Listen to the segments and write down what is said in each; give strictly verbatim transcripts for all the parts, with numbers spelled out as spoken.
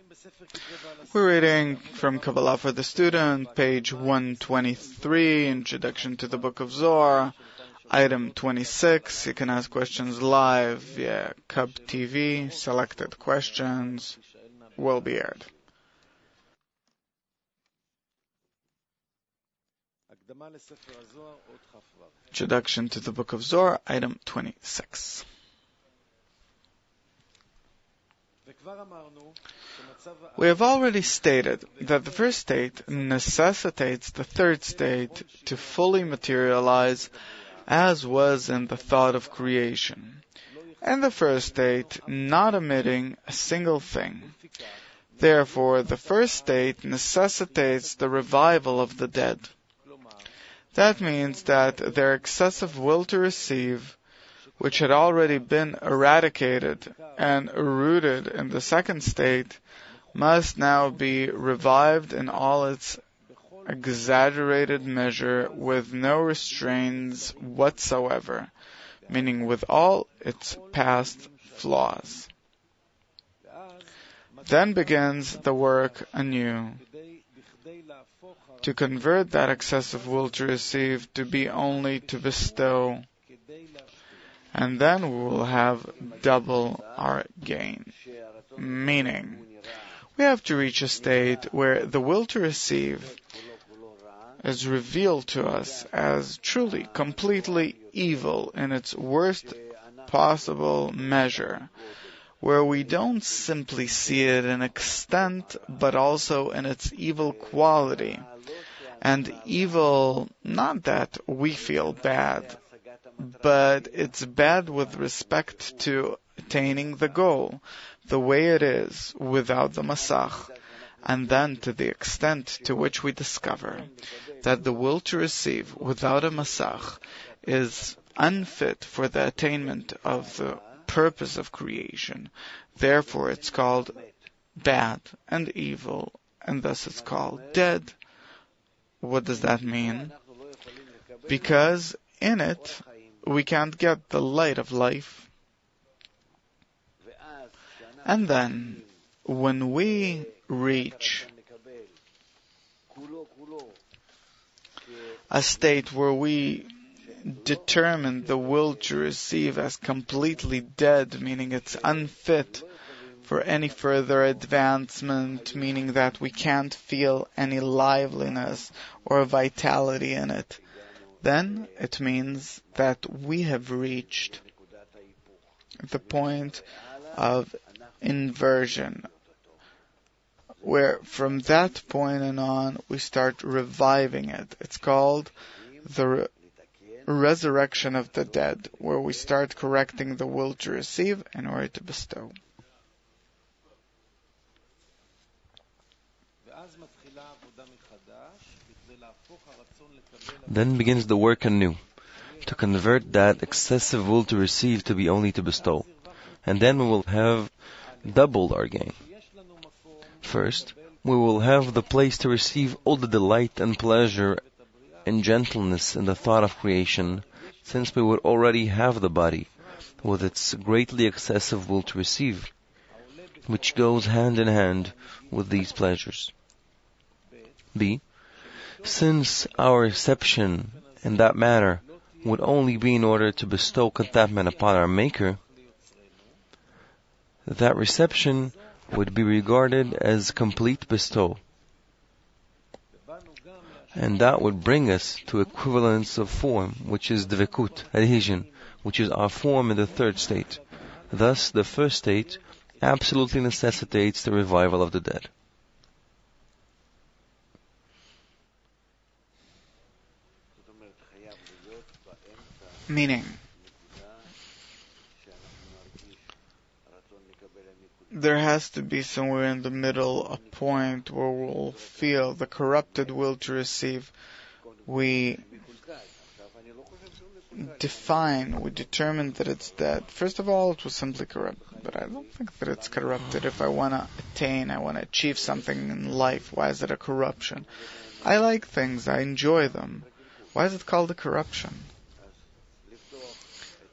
We're reading from Kabbalah for the Student, page one twenty-three, Introduction to the Book of Zohar, item twenty-six. You can ask questions live via Cub T V. Selected questions will be aired. Introduction to the Book of Zohar, item twenty-six. We have already stated that the first state necessitates the third state to fully materialize as was in the thought of creation, and the first state not omitting a single thing. Therefore, the first state necessitates the revival of the dead. That means that their excessive will to receive, which had already been eradicated and rooted in the second state, must now be revived in all its exaggerated measure with no restraints whatsoever, meaning with all its past flaws. Then begins the work anew, to convert that excessive will to receive to be only to bestow, and then we will have double our gain. Meaning, we have to reach a state where the will to receive is revealed to us as truly, completely evil in its worst possible measure, where we don't simply see it in extent, but also in its evil quality. And evil, not that we feel bad, but it's bad with respect to attaining the goal, the way it is, without the masach, and then to the extent to which we discover that the will to receive without a masach is unfit for the attainment of the purpose of creation. Therefore it's called bad and evil, and thus it's called dead. What does that mean? Because in it, we can't get the light of life. And then, when we reach a state where we determine the will to receive as completely dead, meaning it's unfit for any further advancement, meaning that we can't feel any liveliness or vitality in it, then it means that we have reached the point of inversion, where from that point and on we start reviving it. It's called the re- resurrection of the dead, where we start correcting the will to receive in order to bestow. Then begins the work anew, to convert that excessive will to receive to be only to bestow. And then we will have doubled our gain. First, we will have the place to receive all the delight and pleasure and gentleness in the thought of creation, since we would already have the body, with its greatly excessive will to receive, which goes hand in hand with these pleasures. B. Since our reception in that manner would only be in order to bestow contentment upon our Maker, that reception would be regarded as complete bestow. And that would bring us to equivalence of form, which is dvekut, adhesion, which is our form in the third state. Thus, the first state absolutely necessitates the revival of the dead. Meaning, there has to be somewhere in the middle a point where we'll feel the corrupted will to receive. We define, we determine that it's dead. First of all, it was simply corrupt, but I don't think that it's corrupted. If I want to attain, I want to achieve something in life, why is it a corruption? I like things, I enjoy them. Why is it called a corruption?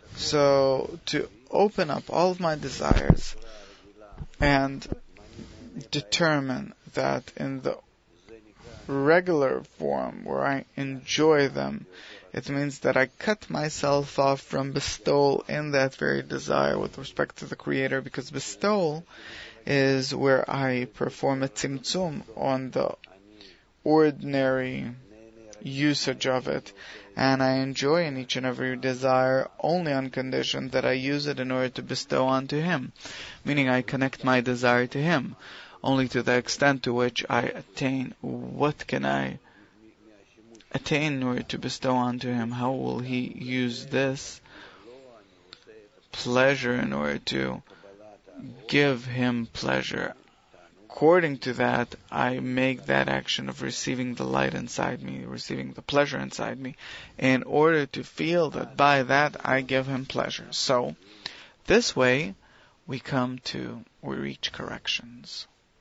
So, to open up all of my desires and determine that in the regular form where I enjoy them, it means that I cut myself off from bestowal in that very desire with respect to the Creator, because bestowal is where I perform a tzimtzum on the ordinary usage of it, and I enjoy in each and every desire only on condition that I use it in order to bestow onto Him, meaning I connect my desire to Him, only to the extent to which I attain. What can I attain in order to bestow onto Him? How will He use this pleasure in order to give Him pleasure? According to that, I make that action of receiving the light inside me, receiving the pleasure inside me, in order to feel that by that I give Him pleasure. So, this way, we come to, we reach corrections.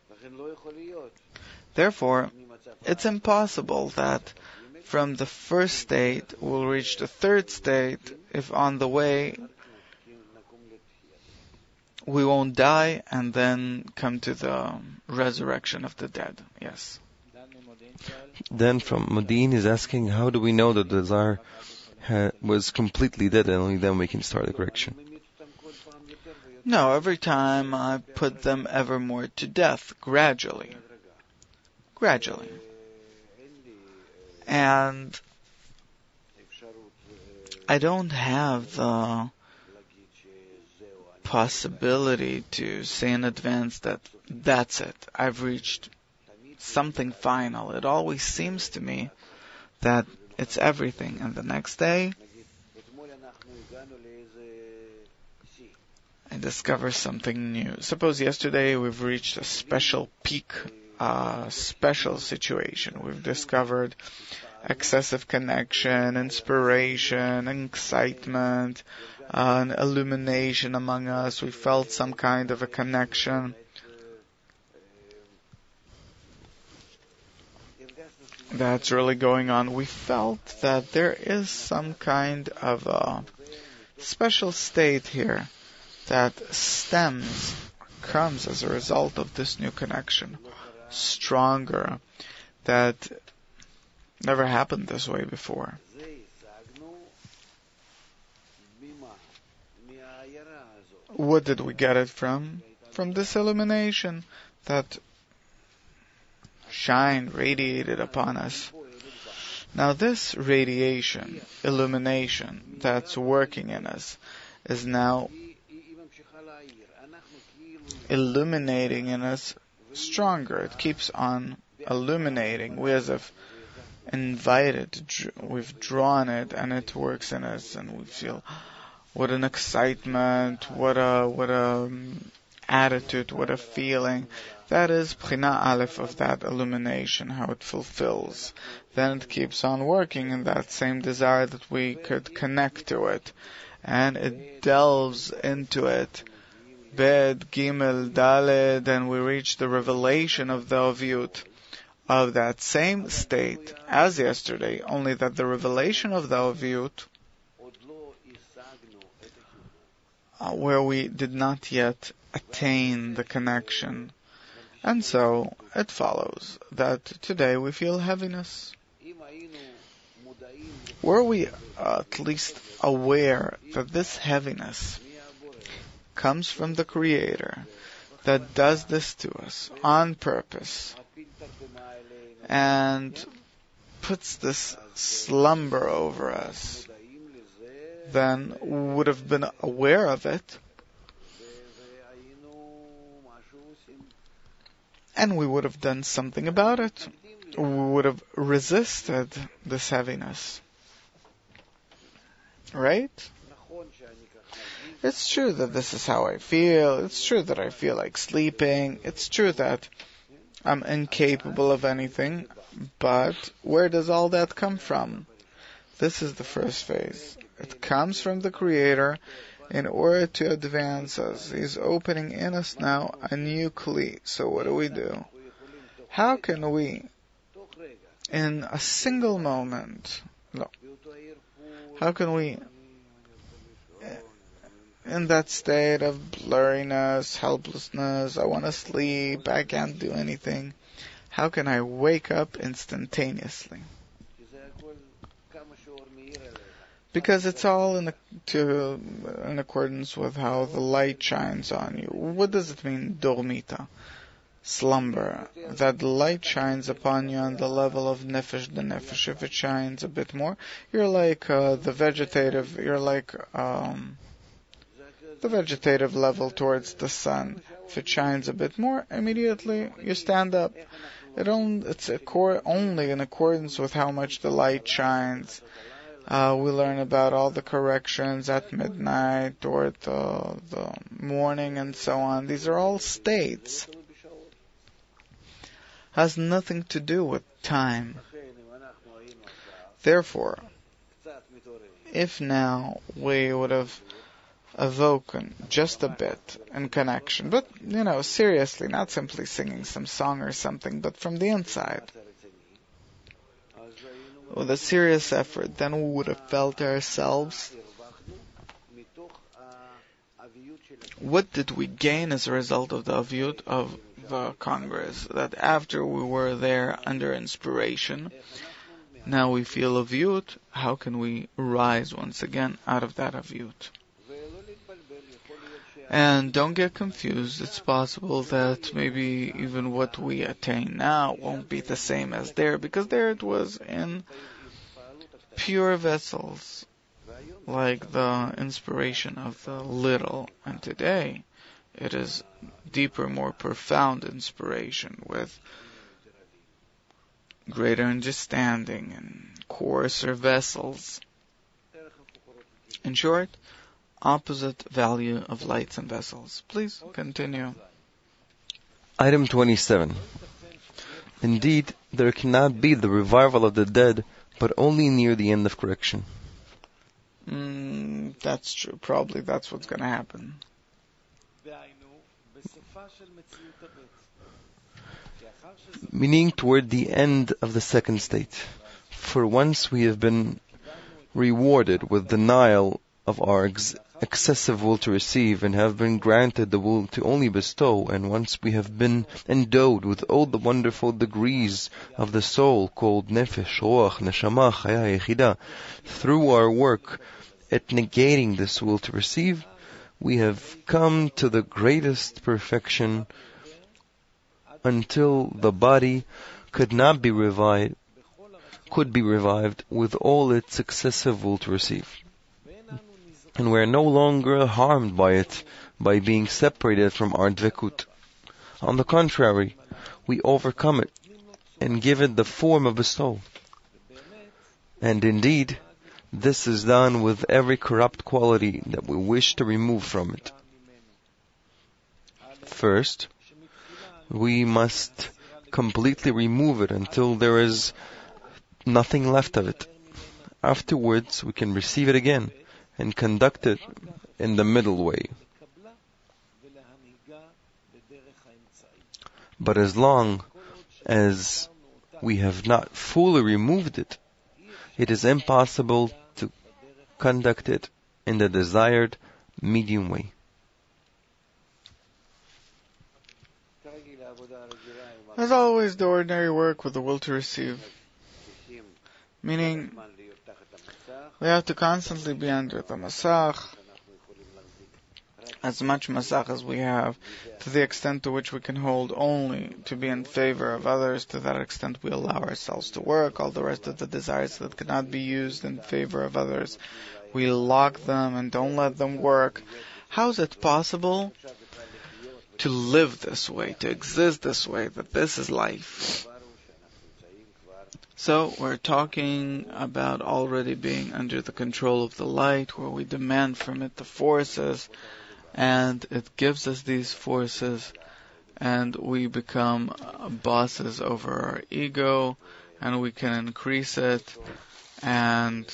Therefore, it's impossible that from the first state we'll reach the third state if on the way we won't die and then come to the resurrection of the dead. Yes. Then from Modin is asking, how do we know that the desire ha- was completely dead and only then we can start the correction? No, every time I put them ever more to death, gradually. Gradually. And I don't have the possibility to say in advance that that's it, I've reached something final. It always seems to me that it's everything, and the next day I discover something new. Suppose yesterday we've reached a special peak, a special situation. We've discovered excessive connection, inspiration, excitement, uh, an illumination among us. We felt some kind of a connection. That's really going on. We felt that there is some kind of a special state here that stems, comes as a result of this new connection. Stronger, that never happened this way before. What did we get it from? From this illumination that shined, radiated upon us. Now this radiation, illumination that's working in us is now illuminating in us stronger. It keeps on illuminating. We as if invited, we've drawn it, and it works in us, and we feel what an excitement, what a what a um, attitude, what a feeling. That is Bchina Aleph of that illumination, how it fulfills. Then it keeps on working in that same desire that we could connect to it, and it delves into it. Bet, Gimel, Daled, and we reach the revelation of the Oviyut, of that same state as yesterday, only that the revelation of the Oviyut, uh, where we did not yet attain the connection. And so it follows that today we feel heaviness. Were we uh, at least aware that this heaviness comes from the Creator that does this to us on purpose and puts this slumber over us, then would have been aware of it, and we would have done something about it. We would have resisted this heaviness. Right? It's true that this is how I feel. It's true that I feel like sleeping. It's true that I'm incapable of anything. But where does all that come from? This is the first phase. It comes from the Creator in order to advance us. He's opening in us now a new kli. So what do we do? How can we, in a single moment, no, how can we in that state of blurriness, helplessness. I want to sleep. I can't do anything. How can I wake up instantaneously? Because it's all in, a, to, in accordance with how the light shines on you. What does it mean, dormita? Slumber. That the light shines upon you on the level of nefesh the nefesh. If it shines a bit more, you're like uh, the vegetative, you're like um, the vegetative level towards the sun. If it shines a bit more, immediately you stand up. It only, it's accord, only in accordance with how much the light shines. Uh, we learn about all the corrections at midnight or the, the morning and so on. These are all states. Has nothing to do with time. Therefore, if now we would have awoken just a bit in connection, but, you know, seriously, not simply singing some song or something, but from the inside, with a serious effort, then we would have felt ourselves. What did we gain as a result of the avyut of the Congress? That after we were there under inspiration, now we feel avyut. How can we rise once again out of that avyut? And don't get confused. It's possible that maybe even what we attain now won't be the same as there, because there it was in pure vessels, like the inspiration of the little, and today it is deeper, more profound inspiration with greater understanding and coarser vessels. In short, opposite value of lights and vessels. Please continue. Item twenty-seven. Indeed, there cannot be the revival of the dead, but only near the end of correction. Mm, that's true. Probably that's what's going to happen. Meaning toward the end of the second state. For once we have been rewarded with denial of our ex- excessive will to receive, and have been granted the will to only bestow, and once we have been endowed with all the wonderful degrees of the soul called nefesh, ruach, neshama, chaya, yechida, through our work at negating this will to receive, we have come to the greatest perfection until the body could not be revived, could be revived with all its excessive will to receive. And we are no longer harmed by it, by being separated from our dvekut. On the contrary, we overcome it and give it the form of bestowal. And indeed, this is done with every corrupt quality that we wish to remove from it. First, we must completely remove it until there is nothing left of it. Afterwards, we can receive it again and conduct it in the middle way. But as long as we have not fully removed it, it is impossible to conduct it in the desired medium way. As always, the ordinary work with the will to receive. Meaning, we have to constantly be under the masach, as much masach as we have, to the extent to which we can hold only to be in favor of others. To that extent we allow ourselves to work. All the rest of the desires that cannot be used in favor of others, we lock them and don't let them work. How is it possible to live this way, to exist this way, that this is life? So we're talking about already being under the control of the light, where we demand from it the forces, and it gives us these forces, and we become bosses over our ego, and we can increase it, and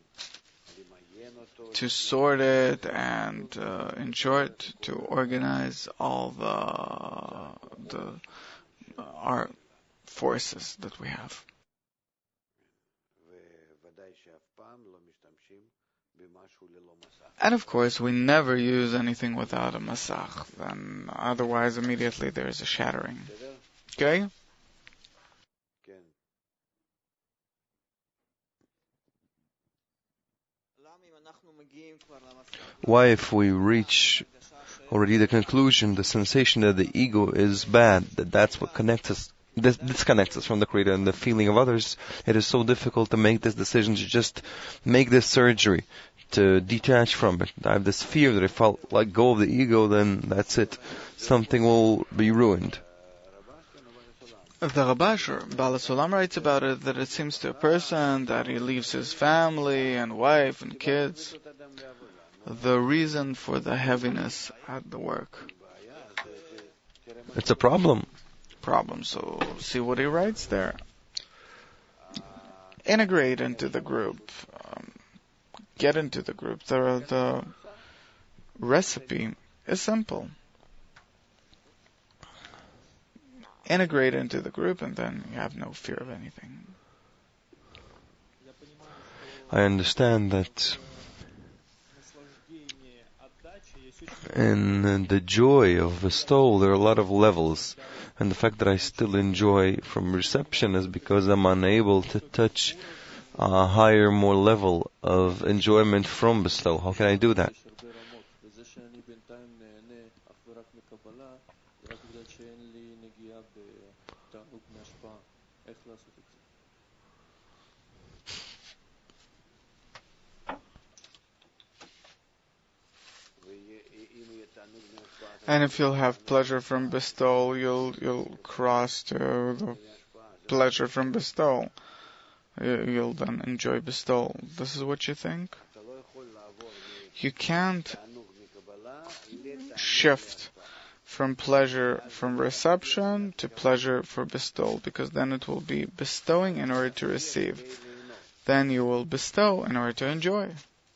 to sort it, and uh, in short, to organize all the the our forces that we have. And of course, we never use anything without a masach, then otherwise immediately there is a shattering. Okay? Why, if we reach already the conclusion, the sensation that the ego is bad, that that's what connects us, this disconnects us from the Creator and the feeling of others, it is so difficult to make this decision, to just make this surgery, to detach from it. I have this fear that if I let go of the ego, then that's it. Something will be ruined. The Rabash, Baal HaSulam, writes about it that it seems to a person that he leaves his family and wife and kids. The reason for the heaviness at the work. It's a problem. Problem. So see what he writes there. Integrate into the group. Um, get into the group. The, the recipe is simple. Integrate into the group and then you have no fear of anything. I understand that in the joy of bestowal there are a lot of levels, and the fact that I still enjoy from reception is because I'm unable to touch a higher, more level of enjoyment from bestowal. How can I do that? And if you'll have pleasure from bestowal, you'll you'll cross to the pleasure from bestowal. You'll then enjoy bestowal. This is what you think? You can't shift from pleasure from reception to pleasure for bestowal, because then it will be bestowing in order to receive. Then you will bestow in order to enjoy.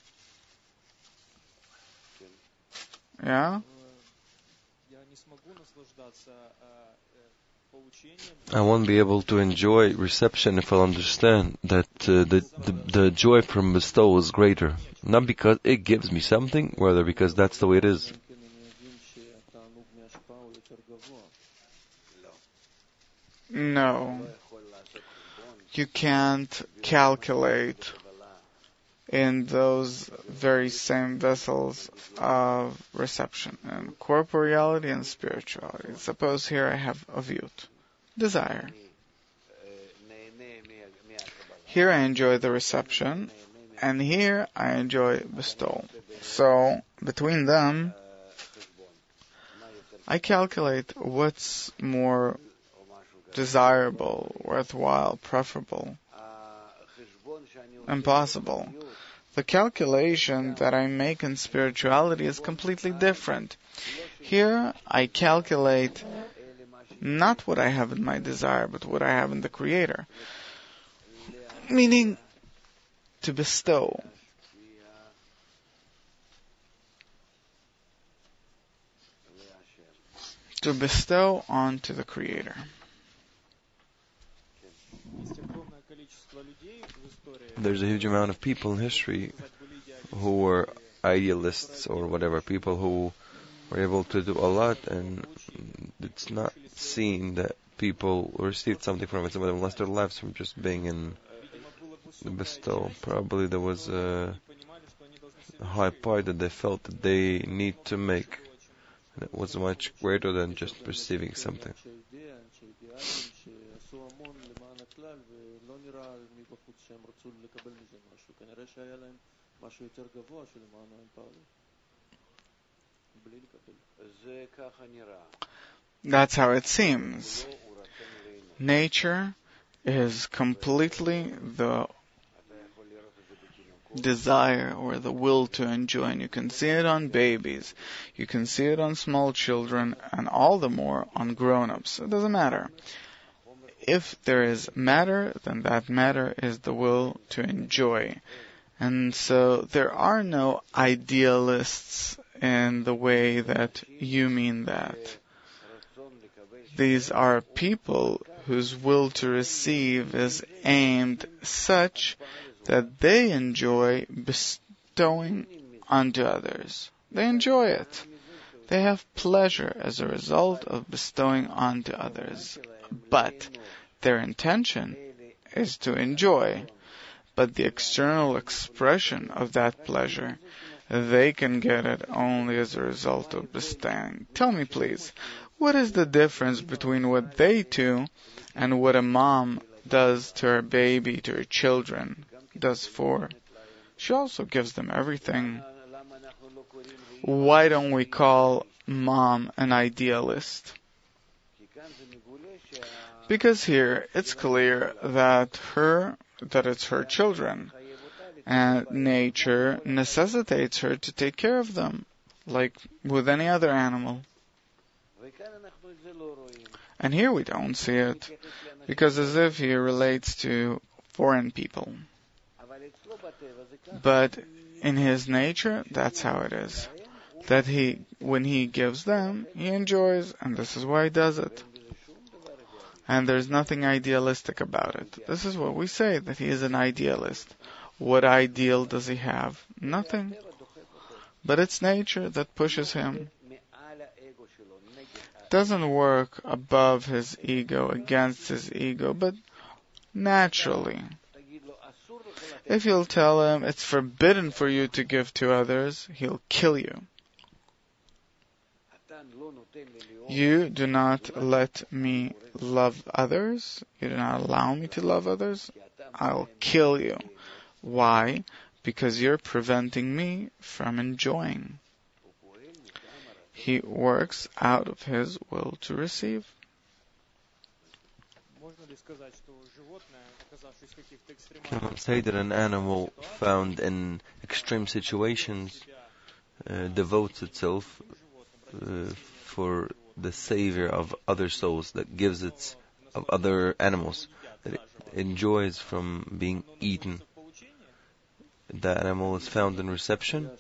Yeah? I won't be able to enjoy reception if I understand that uh, the, the the joy from bestowal is greater. Not because it gives me something, rather because that's the way it is. No. You can't calculate in those very same vessels of reception and corporeality and spirituality. Suppose here I have aviut, desire. Here I enjoy the reception, and here I enjoy bestowal. So, between them, I calculate what's more desirable, worthwhile, preferable, and possible. The calculation that I make in spirituality is completely different. Here, I calculate not what I have in my desire, but what I have in the Creator. Meaning, to bestow. To bestow onto the Creator. There's a huge amount of people in history who were idealists or whatever, people who were able to do a lot, and it's not seen that people received something from it. Some of them lost their lives from just being in the bestow. Probably there was a, a high part that they felt that they need to make, and it was much greater than just receiving something. That's how it seems. Nature is completely the desire or the will to enjoy, and you can see it on babies, you can see it on small children, and all the more on grown-ups. It doesn't matter. If there is matter, then that matter is the will to enjoy. And so there are no idealists in the way that you mean that. These are people whose will to receive is aimed such that they enjoy bestowing onto others. They enjoy it. They have pleasure as a result of bestowing onto others. But their intention is to enjoy. But the external expression of that pleasure, they can get it only as a result of bestowing. Tell me, please, what is the difference between what they do and what a mom does to her baby, to her children, does for? She also gives them everything. Why don't we call mom an idealist? Because here it's clear that her, that it's her children, and nature necessitates her to take care of them, like with any other animal. And here we don't see it, because as if he relates to foreign people. But in his nature, that's how it is. That he, when he gives them, he enjoys, and this is why he does it. And there's nothing idealistic about it. This is what we say, that he is an idealist. What ideal does he have? Nothing. But it's nature that pushes him. Doesn't work above his ego, against his ego, but naturally. If you'll tell him it's forbidden for you to give to others, he'll kill you. You do not let me love others. You do not allow me to love others. I'll kill you. Why? Because you're preventing me from enjoying. He works out of his will to receive. Can one say that an animal found in extreme situations uh, devotes itself uh, for the savior of other souls, that gives it of other animals, that it enjoys from being eaten? The animal is found in reception.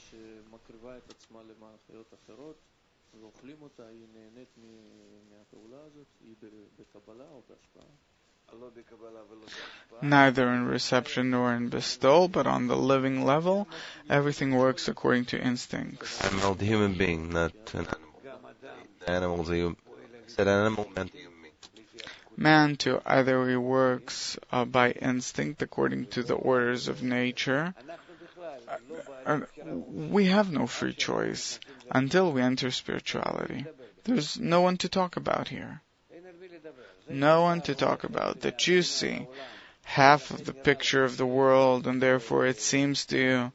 Neither in reception nor in bestowal, but on the living level, everything works according to instincts. Animal, the human being, not an animal. The animal, the human. Said animal meant human being. Man too, either he works uh, by instinct according to the orders of nature. Uh, uh, we have no free choice until we enter spirituality. There's no one to talk about here. No one to talk about. That you see half of the picture of the world, and therefore it seems to you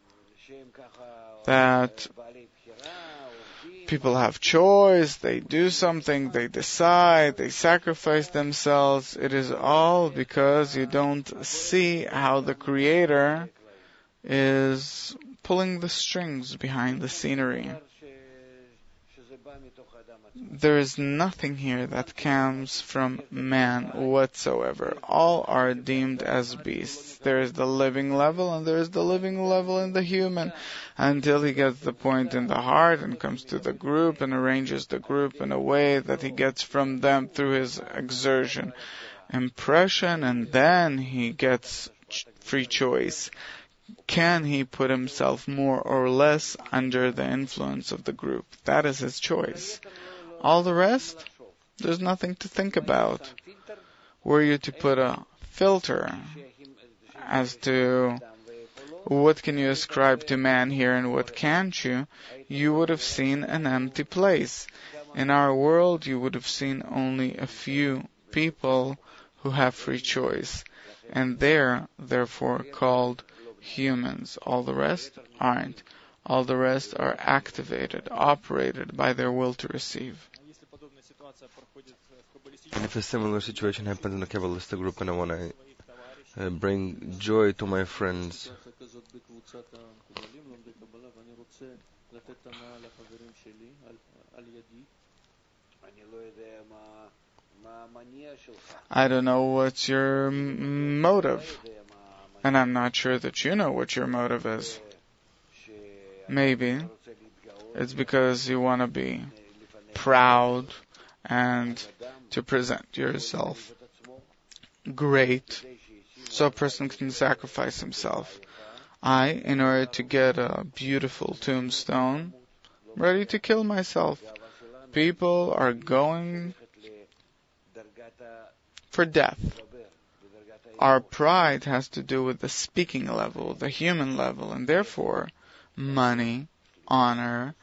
that people have choice, they do something, they decide, they sacrifice themselves. It is all because you don't see how the Creator is pulling the strings behind the scenery. There is nothing here that comes from man whatsoever. All are deemed as beasts. There is the living level, and there is the living level in the human, until he gets the point in the heart and comes to the group and arranges the group in a way that he gets from them through his exertion, impression, and then he gets free choice. Can he put himself more or less under the influence of the group? That is his choice. All the rest, there's nothing to think about. Were you to put a filter as to what can you ascribe to man here and what can't you, you would have seen an empty place. In our world, you would have seen only a few people who have free choice, and they're therefore called humans. All the rest aren't. All the rest are activated, operated by their will to receive. And if a similar situation happens in the Kabbalistic group and I want to uh, bring joy to my friends, I don't know what's your m- motive, and I'm not sure that you know what your motive is. Maybe it's because you want to be proud and to present yourself great, so a person can sacrifice himself. I, in order to get a beautiful tombstone, ready to kill myself. People are going for death. Our pride has to do with the speaking level, the human level, and therefore money, honor,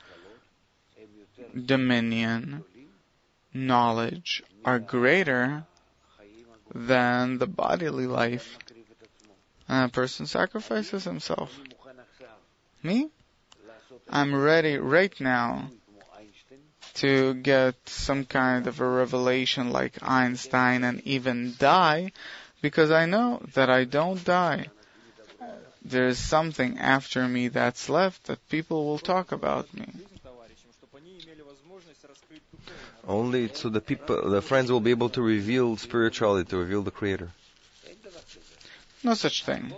dominion, knowledge are greater than the bodily life. And a person sacrifices himself. Me? I'm ready right now to get some kind of a revelation like Einstein and even die, because I know that I don't die. There's something after me that's left that people will talk about me. Only so the people, the friends will be able to reveal spirituality, to reveal the Creator. No such thing.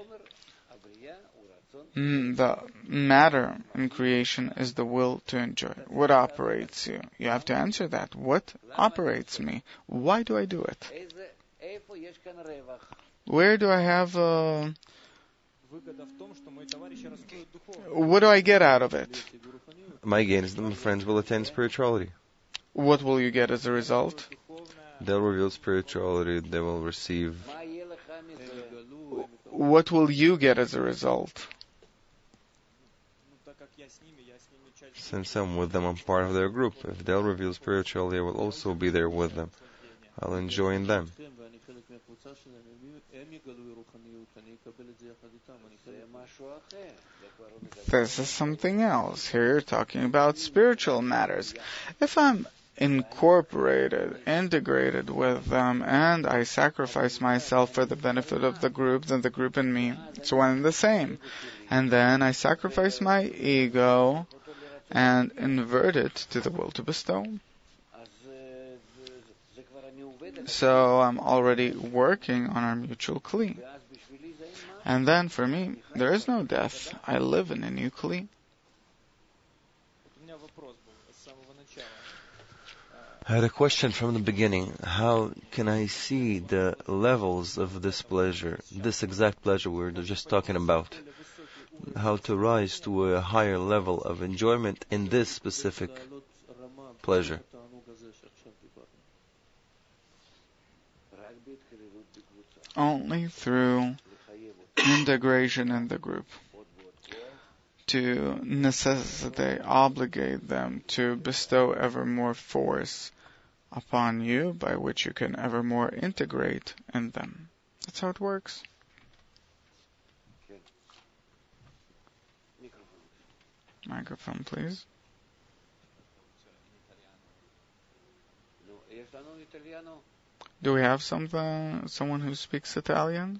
Mm, The matter in creation is the will to enjoy. What operates you? You have to answer that. What operates me? Why do I do it? Where do I have uh, what do I get out of it? My gain is that my friends will attain spirituality. What will you get as a result? They'll reveal spirituality, they will receive. What will you get as a result? Since I'm with them, I'm part of their group. If they'll reveal spirituality, I will also be there with them. I'll enjoy them. This is something else. Here you're talking about spiritual matters. If I'm incorporated, integrated with them, and I sacrifice myself for the benefit of the group, then the group and me, it's one and the same. And then I sacrifice my ego and invert it to the will to bestow. So I'm already working on our mutual kli. And then for me, there is no death. I live in a new kli. I had a question from the beginning. How can I see the levels of this pleasure, this exact pleasure we were just talking about? How to rise to a higher level of enjoyment in this specific pleasure? Only through integration in the group. To necessitate, obligate them to bestow ever more force upon you, by which you can ever more integrate in them. That's how it works. Microphone, please. Do we have something, someone who speaks Italian?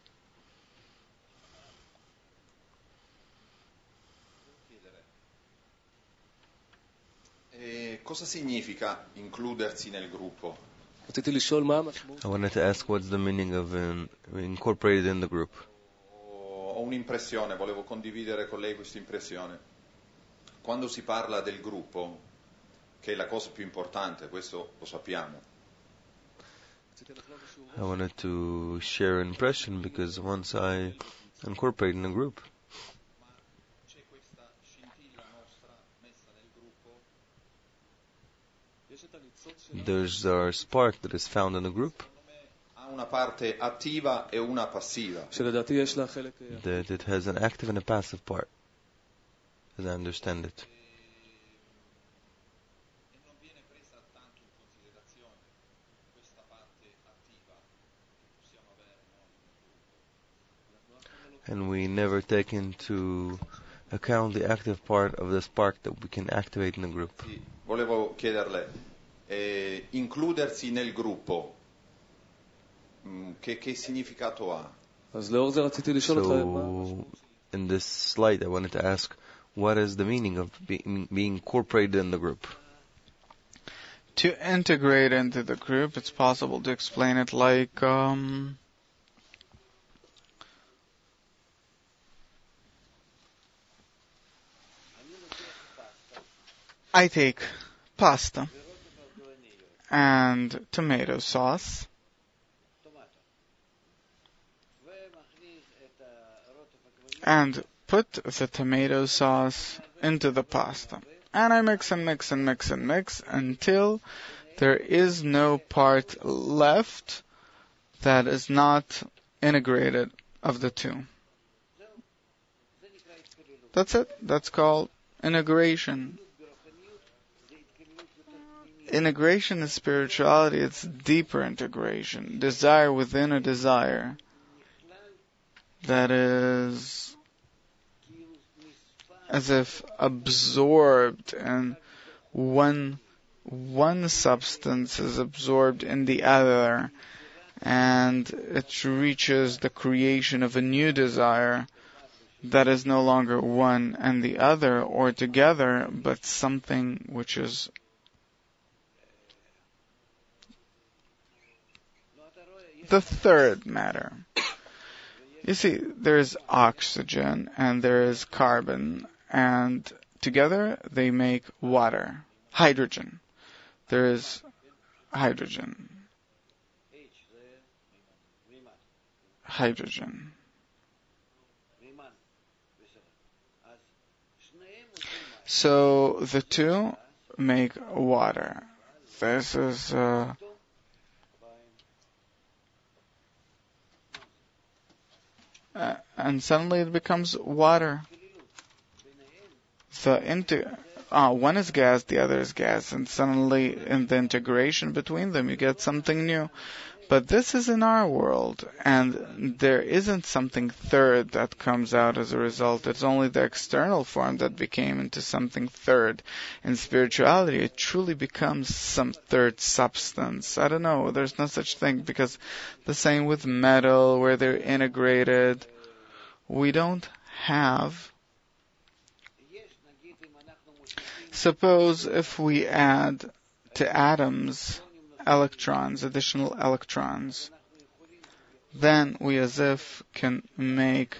E cosa significa includersi nel gruppo? I wanted to ask what's the meaning of in, incorporated in the group. Ho un'impressione, volevo condividere con lei questa impressione. Quando si parla del gruppo, che è la cosa più importante, questo lo sappiamo. I wanted to share an impression because once I incorporate in a group, there's our spark that is found in the group. Ha una parte attiva e una passiva. That it has an active and a passive part, as I understand it. And we never take into account the active part of the spark that we can activate in the group. Volevo chiederle, eh, includersi nel gruppo, mh, che, che significato ha? So, in this slide, I wanted to ask, what is the meaning of being, being incorporated in the group? To integrate into the group, it's possible to explain it like, um, I take pasta and tomato sauce and put the tomato sauce into the pasta. And I mix and mix and mix and mix until there is no part left that is not integrated of the two. That's it. That's called integration. Integration is spirituality. It's deeper integration. Desire within a desire. That is as if absorbed, and one one substance is absorbed in the other, and it reaches the creation of a new desire that is no longer one and the other or together, but something which is the third matter. You see, there is oxygen and there is carbon, and together they make water. Hydrogen. There is hydrogen. Hydrogen. So the two make water. This is uh, uh, and suddenly it becomes water. The inter uh, one is gas, the other is gas, and suddenly in the integration between them you get something new. But this is in our world, and there isn't something third that comes out as a result. It's only the external form that became into something third. In spirituality, it truly becomes some third substance. I don't know, there's no such thing, because the same with metal, where they're integrated. We don't have... Suppose if we add to atoms electrons, additional electrons, then we as if can make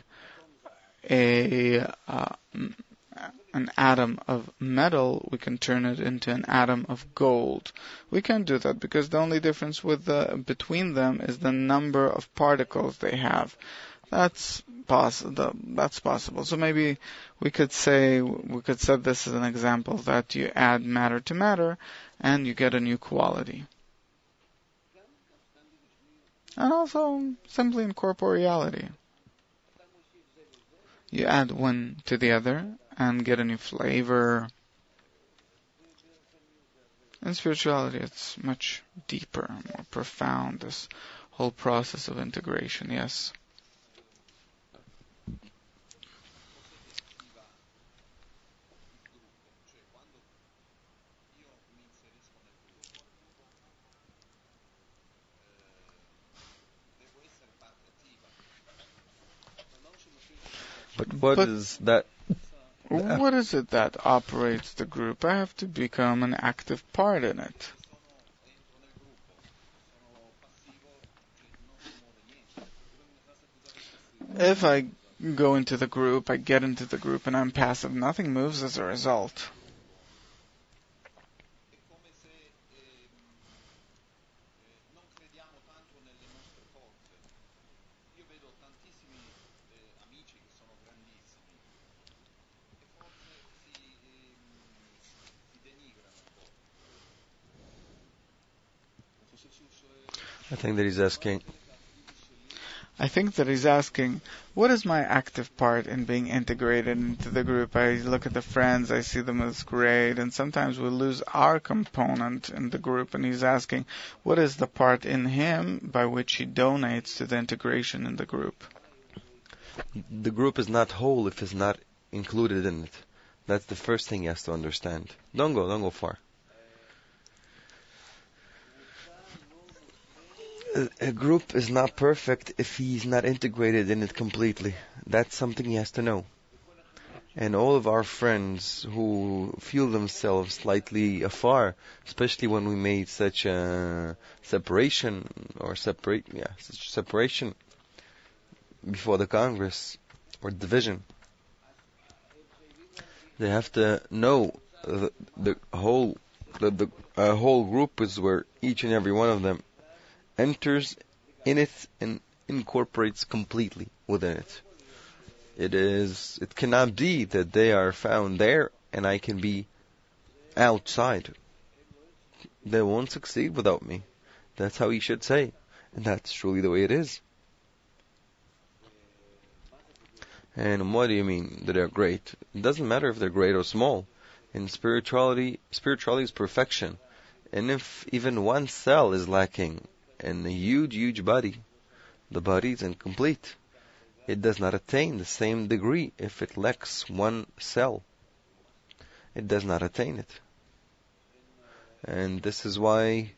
a uh, an atom of metal. We can turn it into an atom of gold. We can do that because the only difference with the between them is the number of particles they have. That's possible. That's possible. So maybe we could say we could set this as an example that you add matter to matter and you get a new quality. And also, simply in corporeality. You add one to the other and get a new flavor. In spirituality, it's much deeper, more profound, this whole process of integration, yes. But what But is that? What is it that operates the group? I have to become an active part in it. If I go into the group, I get into the group and I'm passive, nothing moves as a result. I think that he's asking. I think that he's asking, what is my active part in being integrated into the group? I look at the friends, I see them as great, and sometimes we lose our component in the group, and he's asking, what is the part in him by which he donates to the integration in the group? The group is not whole if it's not included in it. That's the first thing he has to understand. Don't go, don't go far. A group is not perfect if he's not integrated in it completely. That's something he has to know. And all of our friends who feel themselves slightly afar, especially when we made such a separation or separate, yeah, such separation before the Congress or division, they have to know the, the whole the, the uh, whole group is where each and every one of them enters in it and incorporates completely within it. It is, it cannot be that they are found there and I can be outside. They won't succeed without me. That's how he should say. And that's truly the way it is. And what do you mean that they're great? It doesn't matter if they're great or small. In spirituality, spirituality is perfection. And if even one cell is lacking in a huge, huge body, the body is incomplete. It does not attain the same degree if it lacks one cell. It does not attain it. And this is why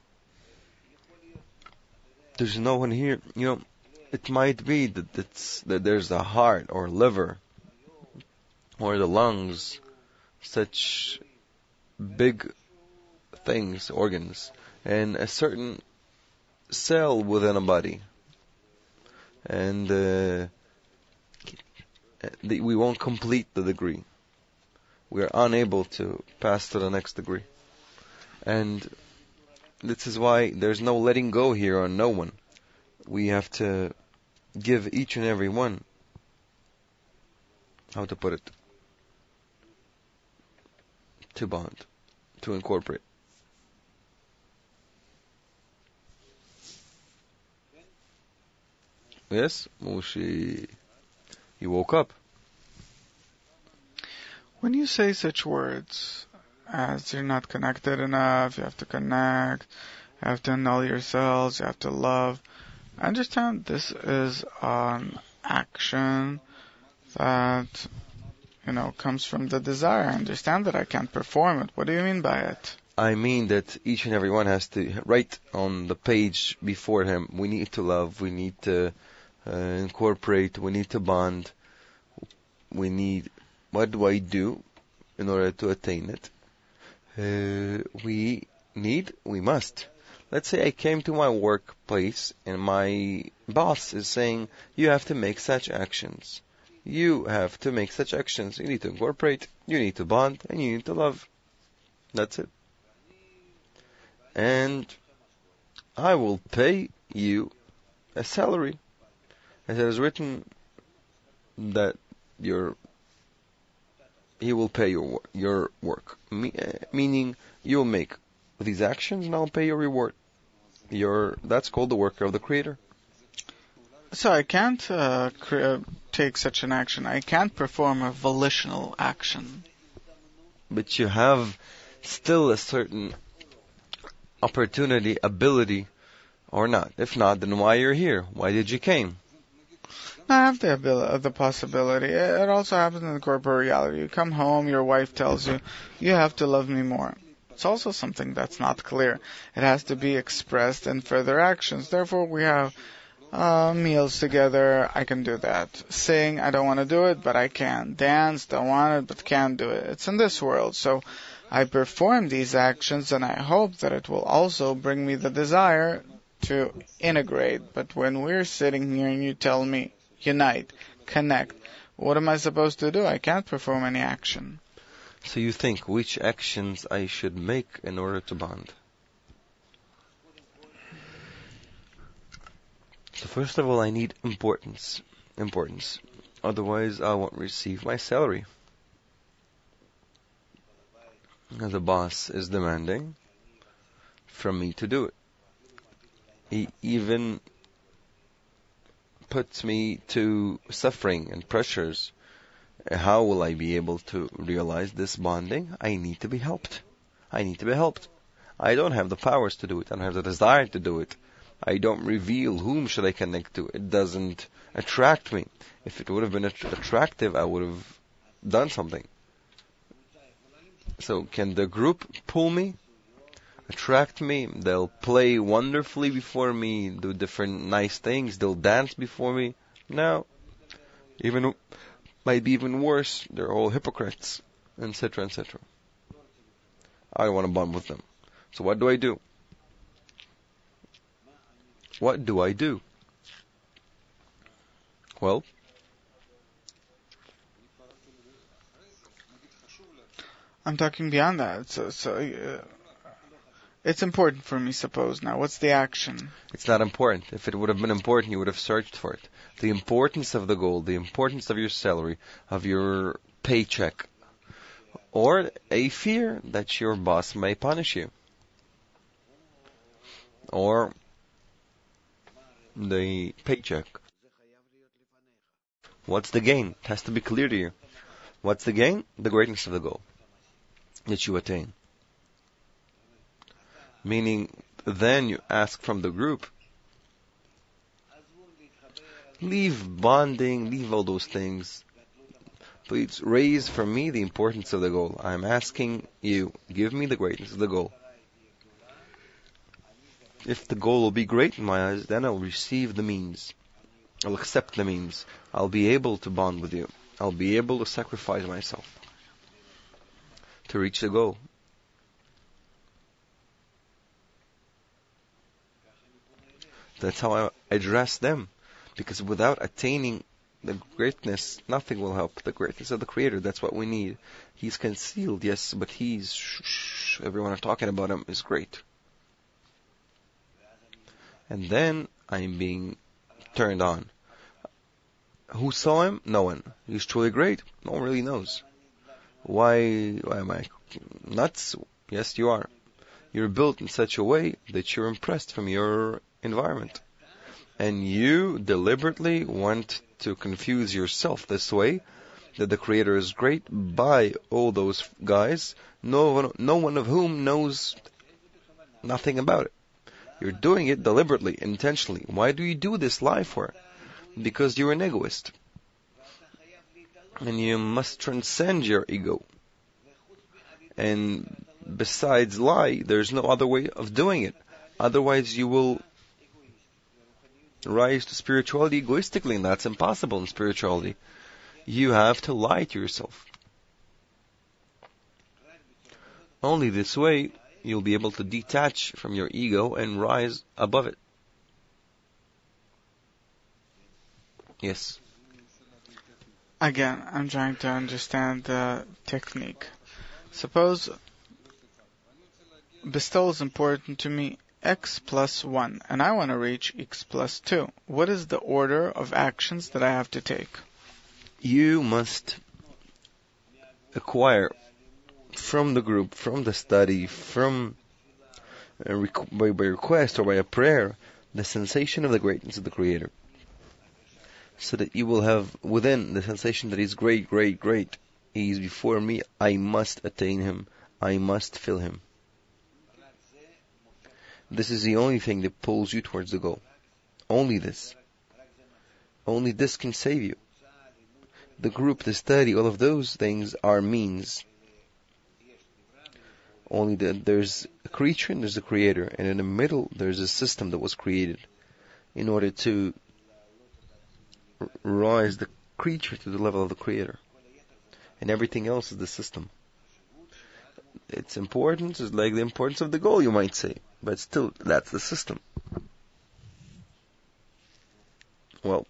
there's no one here. You know, it might be that it's, that there's a heart or liver or the lungs, such big things, organs, and a certain cell within a body. And uh, the, we won't complete the degree. We are unable to pass to the next degree. And this is why there's no letting go here on no one. We have to give each and every one, how to put it, to bond, to incorporate. Yes, Moshe, you woke up. When you say such words as you're not connected enough, you have to connect, you have to annul yourselves, you have to love, I understand this is an action that, you know, comes from the desire. I understand that I can't perform it. What do you mean by it? I mean that each and every one has to write on the page before him, we need to love, we need to uh, incorporate, we need to bond, we need, what do I do in order to attain it? Uh, we need, we must. Let's say I came to my workplace and my boss is saying, you have to make such actions. You have to make such actions. You need to incorporate, you need to bond, and you need to love. That's it. And I will pay you a salary. As it is written that your he will pay your your work, Me, uh, meaning you will make these actions, and I'll pay your reward. Your that's called the work of the Creator. So I can't uh, cre- take such an action. I can't perform a volitional action. But you have still a certain opportunity, ability, or not. If not, then why you're here? Why did you came? I have the ability, the possibility. It also happens in the corporate reality. You come home, your wife tells you, you have to love me more. It's also something that's not clear. It has to be expressed in further actions. Therefore, we have uh, meals together. I can do that. Sing, I don't want to do it, but I can. Dance, don't want it, but can do it. It's in this world. So I perform these actions, and I hope that it will also bring me the desire to integrate. But when we're sitting here and you tell me, unite, connect, what am I supposed to do? I can't perform any action. So you think which actions I should make in order to bond? So first of all, I need importance. Importance. Otherwise, I won't receive my salary. The boss is demanding from me to do it. He even puts me to suffering and pressures. How will I be able to realize this bonding? I need to be helped. I need to be helped. I don't have the powers to do it. I don't have the desire to do it. I don't reveal whom should I connect to. It doesn't attract me. If it would have been attractive, I would have done something. So can the group pull me? Attract me? They'll play wonderfully before me, do different nice things. They'll dance before me. No. Even might be even worse. They're all hypocrites, et cetera, et cetera. I don't want to bond with them. So what do I do? What do I do? Well, I'm talking beyond that. So, so uh, it's important for me, suppose. Now, what's the action? It's not important. If it would have been important, you would have searched for it. the importance of the goal, the importance of your salary, of your paycheck, or a fear that your boss may punish you, or the paycheck. What's the gain? It has to be clear to you. What's the gain? The greatness of the goal that you attain. Meaning, then you ask from the group, leave bonding, leave all those things. Please raise for me the importance of the goal. I'm asking you, give me the greatness of the goal. If the goal will be great in my eyes, then I'll receive the means. I'll accept the means. I'll be able to bond with you. I'll be able to sacrifice myself to reach the goal. That's how I address them. Because without attaining the greatness, nothing will help. The greatness of the Creator, that's what we need. He's concealed, yes, but He's, shh, shh, everyone are talking about Him is great. And then I'm being turned on. Who saw Him? No one. He's truly great. No one really knows. Why, why am I nuts? Yes, you are. You're built in such a way that you're impressed from your environment. And you deliberately want to confuse yourself this way, that the Creator is great by all those guys, no one, no one of whom knows nothing about it. You're doing it deliberately, intentionally. Why do you do this lie for? Because you're an egoist. And you must transcend your ego. And besides lie, there's no other way of doing it. Otherwise you will rise to spirituality egoistically, and that's impossible in spirituality. You have to lie to yourself. Only this way you'll be able to detach from your ego and rise above it. Yes. Again, I'm trying to understand the technique. Suppose bestowal is important to me, x plus one, and I want to reach x plus two. What is the order of actions that I have to take? You must acquire from the group, from the study, from a requ- by, by request or by a prayer, the sensation of the greatness of the Creator. So that you will have within the sensation that He's great, great, great. He's before me. I must attain Him. I must feel Him. This is the only thing that pulls you towards the goal. Only this. Only this can save you. The group, the study, all of those things are means. Only that there's a creature and there's a Creator, and in the middle there's a system that was created in order to rise the creature to the level of the Creator. And everything else is the system. Its importance is like the importance of the goal, you might say. But still, that's the system. Well,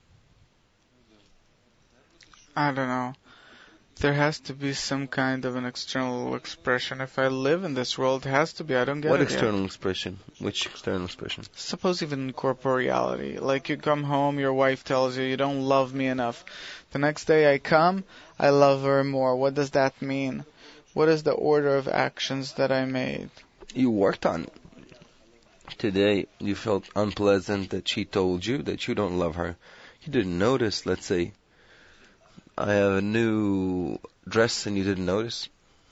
I don't know. There has to be some kind of an external expression. If I live in this world, it has to be. I don't get what it external yet. expression? Which external expression? Suppose even corporeality. Like you come home, your wife tells you, you don't love me enough. The next day I come, I love her more. What does that mean? What is the order of actions that I made? You worked on it. Today you felt unpleasant that she told you that you don't love her. You didn't notice, let's say, I have a new dress and you didn't notice.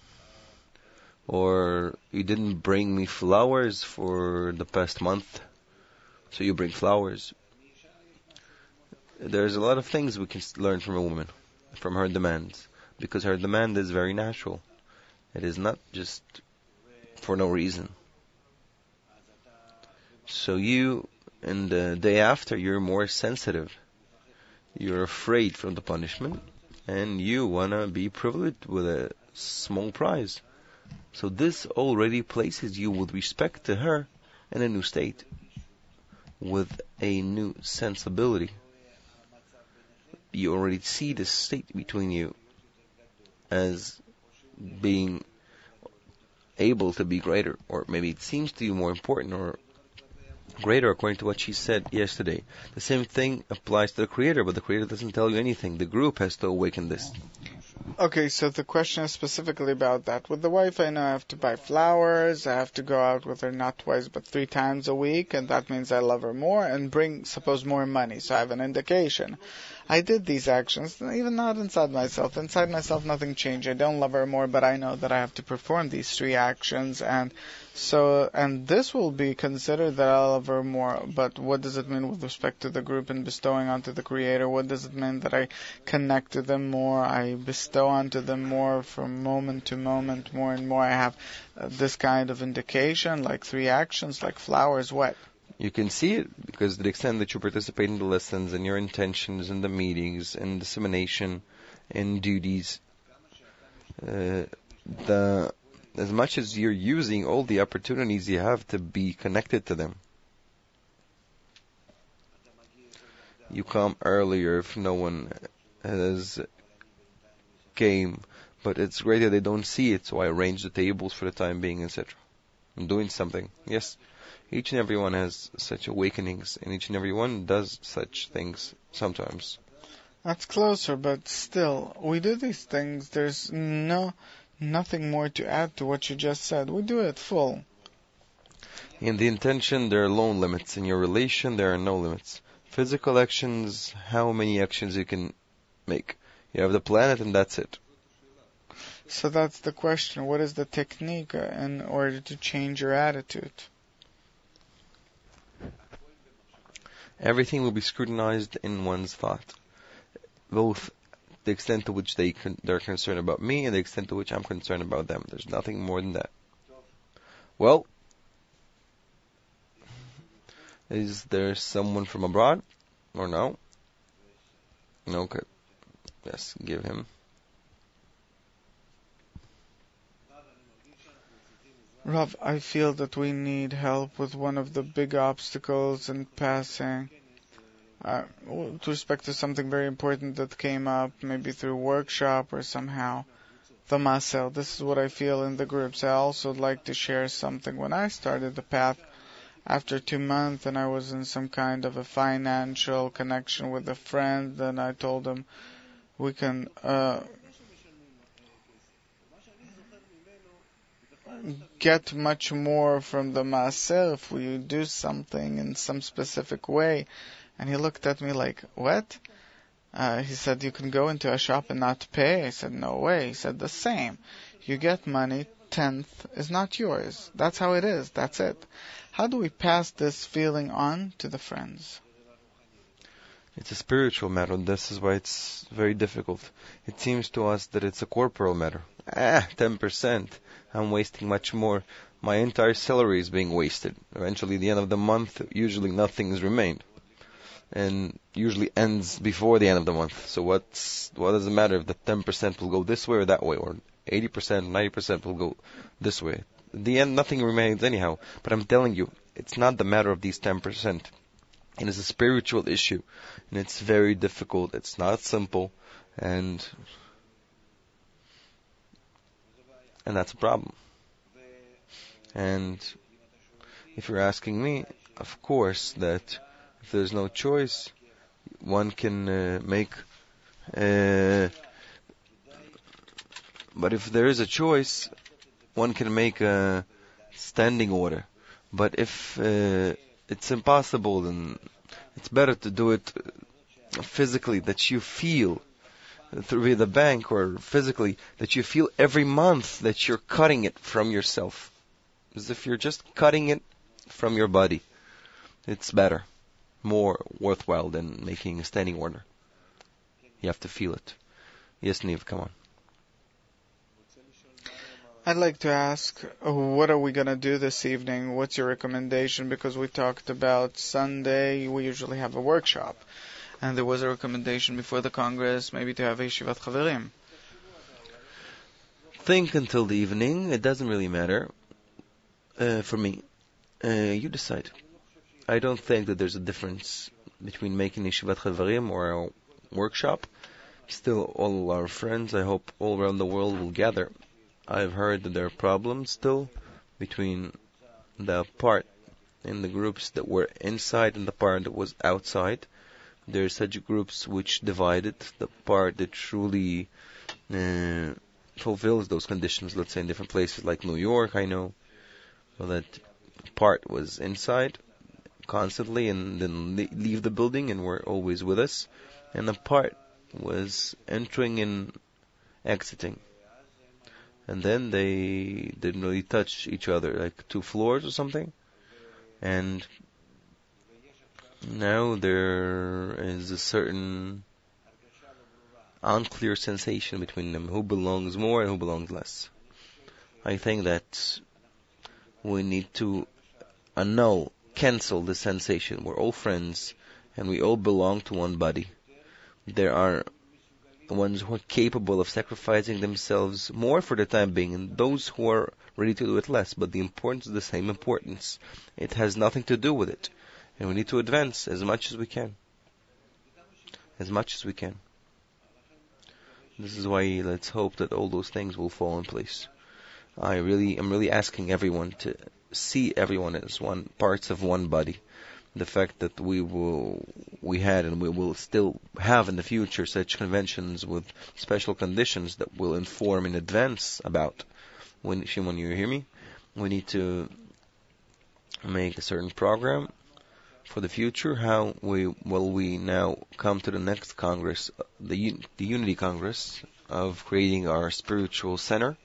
Or you didn't bring me flowers for the past month, so you bring flowers. There's a lot of things we can learn from a woman, from her demands, because her demand is very natural. It is not just for no reason. So you, in the day after, you're more sensitive. You're afraid from the punishment, and you want to be privileged with a small prize. So this already places you with respect to her in a new state, with a new sensibility. You already see the state between you as being able to be greater, or maybe it seems to you more important, or greater according to what she said yesterday. The same thing applies to the Creator, but the Creator doesn't tell you anything. The group has to awaken this. Okay, so the question is specifically about that. With the wife, I know I have to buy flowers, I have to go out with her not twice but three times a week, and that means I love her more, and bring, suppose, more money, so I have an indication. I did these actions, even not inside myself. Inside myself, nothing changed. I don't love her more, but I know that I have to perform these three actions, and so, and this will be considered that I love her more. But what does it mean with respect to the group and bestowing onto the Creator? What does it mean that I connect to them more? I bestow onto them more from moment to moment, more and more. I have uh, this kind of indication, like three actions, like flowers, what? You can see it because to the extent that you participate in the lessons and your intentions in the meetings and dissemination and duties, uh, the as much as you're using all the opportunities you have to be connected to them. You come earlier if no one has came, but it's great that they don't see it, so I arrange the tables for the time being, et cetera. I'm doing something. Yes. Each and every one has such awakenings, and each and every one does such things sometimes. That's closer, but still, we do these things. There's no nothing more to add to what you just said. We do it full. In the intention, there are loan limits. In your relation, there are no limits. Physical actions, how many actions you can make. You have the planet, and that's it. So that's the question. What is the technique in order to change your attitude? Everything will be scrutinized in one's thought, both the extent to which they con- they're concerned about me and the extent to which I'm concerned about them. There's nothing more than that. Well, is there someone from abroad or no? Okay. Yes, give him. Rav, I feel that we need help with one of the big obstacles in passing. Uh, with respect to something very important that came up, maybe through a workshop or somehow. The Masel. This is what I feel in the groups. I also would like to share something. When I started the path, after two months, and I was in some kind of a financial connection with a friend, then I told him, we can uh, get much more from the Maaseh if we do something in some specific way. And he looked at me like, what? Uh, he said, you can go into a shop and not pay. I said, no way. He said, the same. You get money, tenth is not yours. That's how it is. That's it. How do we pass this feeling on to the friends? It's a spiritual matter. This is why it's very difficult. It seems to us that it's a corporal matter. Ah, ten percent. I'm wasting much more. My entire salary is being wasted. Eventually, at the end of the month, usually nothing is remained. And usually ends before the end of the month. So what's, what does it matter if the ten percent will go this way or that way, or eighty percent, ninety percent will go this way? At the end, nothing remains anyhow. But I'm telling you, it's not the matter of these ten percent. It is a spiritual issue. And it's very difficult. It's not simple. And, and that's a problem. And if you're asking me, of course, that if there's no choice, one can uh, make... Uh, but if there is a choice, one can make a standing order. But if uh, it's impossible, then it's better to do it physically, that you feel through the bank, or physically that you feel every month that you're cutting it from yourself. As if you're just cutting it from your body. It's better, more worthwhile than making a standing order. You have to feel it. Yes, Neve, come on. I'd like to ask, uh, what are we going to do this evening? What's your recommendation? Because we talked about Sunday, we usually have a workshop. And there was a recommendation before the Congress, maybe to have a Yeshivat Chaverim. Think until the evening. It doesn't really matter. Uh, for me. Uh, you decide. I don't think that there's a difference between making Yeshivat Chaverim or a workshop. Still, all our friends, I hope all around the world will gather. I've heard that there are problems still between the part in the groups that were inside and the part that was outside. There are such groups which divided the part that truly uh, fulfills those conditions. Let's say in different places like New York, I know, well, that part was inside constantly and then le- leave the building and were always with us, and the part was entering and exiting. And then they didn't really touch each other, like two floors or something. And now there is a certain unclear sensation between them, who belongs more and who belongs less. I think that we need to annul, cancel the sensation. We're all friends and we all belong to one body. There are the ones who are capable of sacrificing themselves more for the time being, and those who are ready to do it less, but the importance is the same importance. It has nothing to do with it, and we need to advance as much as we can. As much as we can. This is why let's hope that all those things will fall in place. I really, I'm really asking everyone to see everyone as one, parts of one body. The fact that we will, we had and we will still have in the future such conventions with special conditions that will inform in advance about. When, Shimon, you hear me? We need to make a certain program for the future. How we will we now come to the next Congress, the the Unity Congress of creating our spiritual center?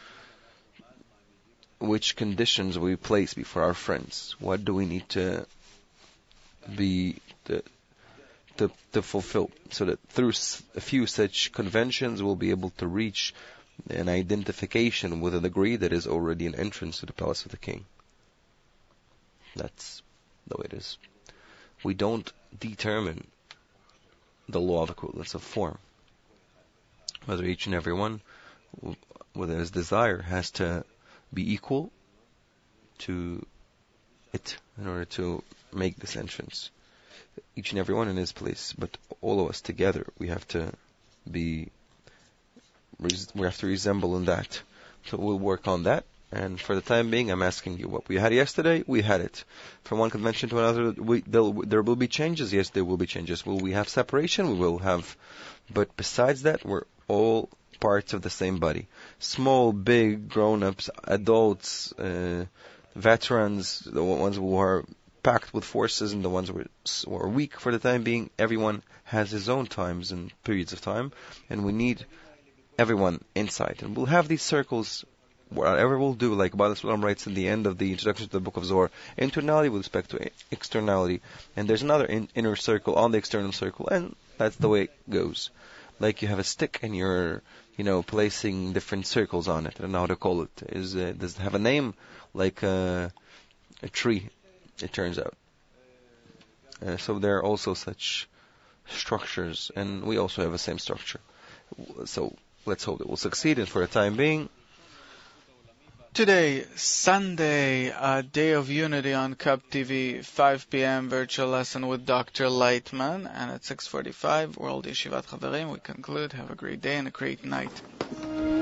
Which conditions we place before our friends? What do we need to be to, to, to fulfill, so that through a few such conventions we'll be able to reach an identification with a degree that is already an entrance to the palace of the king. That's the way it is. We don't determine the law of equivalence of form. Whether each and every one, whether his desire has to be equal to it in order to make this entrance. Each and every one in his place, but all of us together, we have to be, we have to resemble in that. So we'll work on that. And for the time being, I'm asking you, what we had yesterday, we had it. From one convention to another, we, there will be changes. Yes, there will be changes. Will we have separation? We will have. But besides that, we're all parts of the same body. Small, big, grown-ups, adults, uh, veterans, the ones who are packed with forces and the ones who are weak for the time being. Everyone has his own times and periods of time, and we need everyone inside. And we'll have these circles, whatever we'll do, like Baal Sulam writes in the end of the introduction to the book of Zohar, internality with respect to externality. And there's another in, inner circle on the external circle, and that's the way it goes. Like you have a stick and you're, you know, placing different circles on it. I don't know how to call it. Is uh, does it have a name? Like uh, a tree, it turns out. Uh, so there are also such structures, and we also have the same structure. So let's hope that we'll succeed, and for the time being, today, Sunday, uh, Day of Unity on Cup T V, five p.m. virtual lesson with Doctor Lightman, and at six forty-five, World Yeshivat Chaverim. We conclude. Have a great day and a great night.